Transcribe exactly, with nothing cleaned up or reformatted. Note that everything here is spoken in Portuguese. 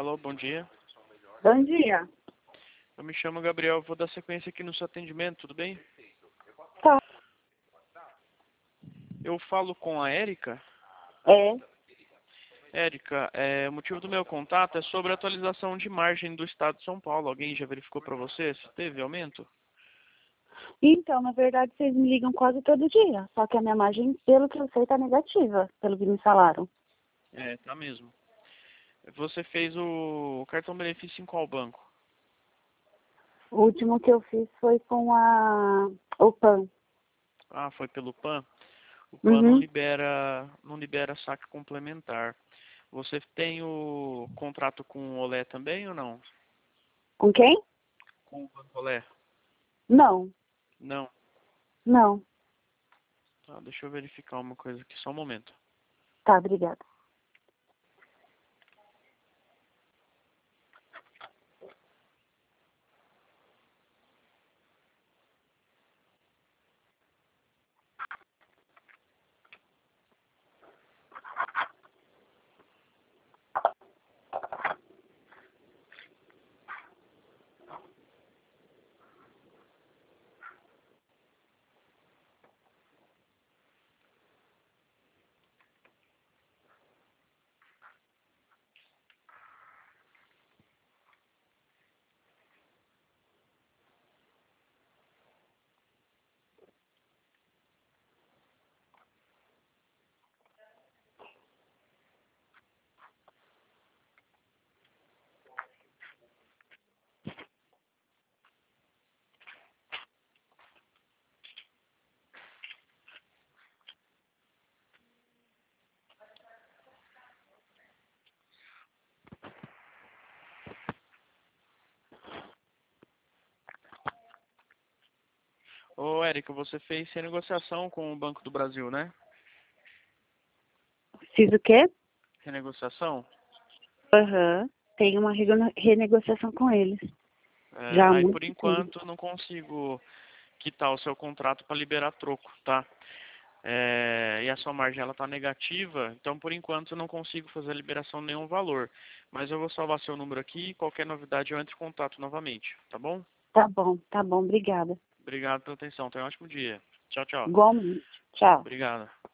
Alô, bom dia. Bom dia. Eu me chamo Gabriel, vou dar sequência aqui no seu atendimento, tudo bem? Tá. Eu falo com a Érica. É. Érica, é, o motivo do meu contato é sobre a atualização de margem do estado de São Paulo. Alguém já verificou para você se teve aumento? Então, na verdade, vocês me ligam quase todo dia. Só que a minha margem, pelo que eu sei, tá negativa, pelo que me falaram. É, tá mesmo. Você fez o cartão benefício em qual banco? O último que eu fiz foi com a o PAN. Ah, foi pelo PAN? O PAN não Uhum. libera, não libera saque complementar. Você tem o contrato com o Olé também ou não? Com quem? Com o Banco Olé? Não. Não. Não. Tá, deixa eu verificar uma coisa aqui, só um momento. Tá, obrigada. Ô, Érica, você fez renegociação com o Banco do Brasil, né? Fiz o quê? Renegociação? Aham. Tem uma rego- renegociação com eles. É, Já há aí, por muito tempo. enquanto, não consigo quitar o seu contrato para liberar troco, tá? É, e a sua margem ela tá negativa, então por enquanto eu não consigo fazer a liberação de nenhum valor. Mas eu vou salvar seu número aqui e qualquer novidade eu entro em contato novamente, tá bom? Tá bom, tá bom, obrigada. Obrigado pela atenção, tenha um ótimo dia. Tchau, tchau. Igualmente. Tchau. Obrigado.